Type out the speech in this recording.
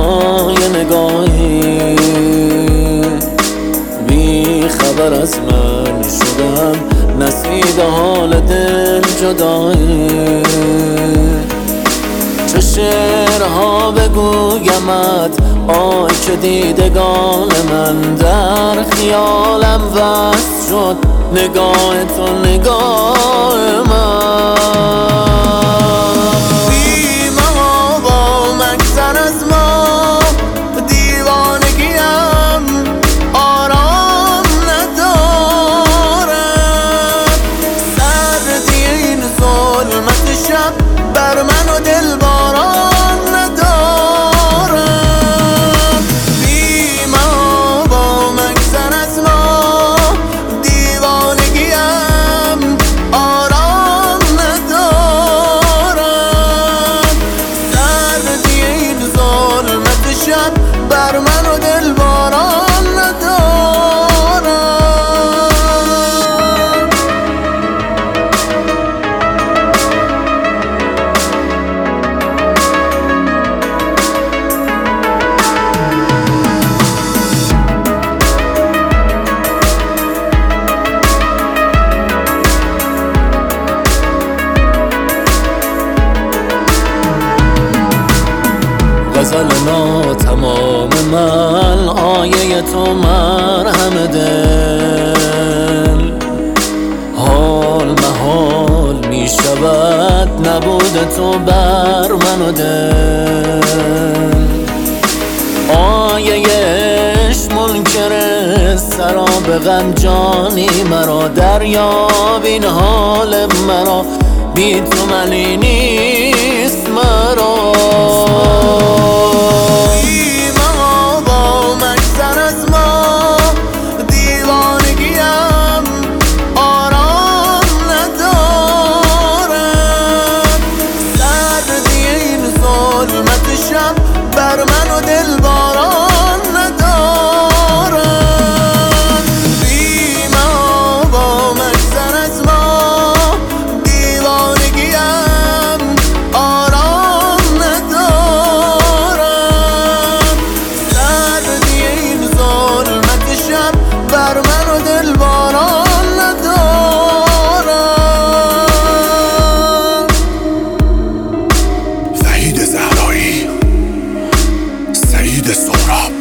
های نگاهی بی خبر از من شدم، نصیب حال دل جدایی. چه شعرها بگویمت آی که دیدگان من در خیالم وصل شد، نگاه تو نگاه من. بیمه ها با مگذر از ما، دیوانگیم آرام ندارد، سردی این ظلمت شب بر من و دل باران ندارد. بیمه ها با مگذر از ما، دیوانگیم آرام ندارد، سردی این ظلمت شب بر من و دل باران ندارد. غزل ناتمام من، آیه تو مرهم دل، حال محال می شود نبود تو بر من و دل. آیه عشق منکر سراب غمجانی مرا، دریاب این حال مرا، بی تو منی نیست مرا. بر من و دل باران ندارد. بیمه ها با مگذر از ما، دیوانگیم آرام ندارد، سردی این ظلمت شب بر من و دل باران ندارد. وحید زهرایی، سعید سهراب.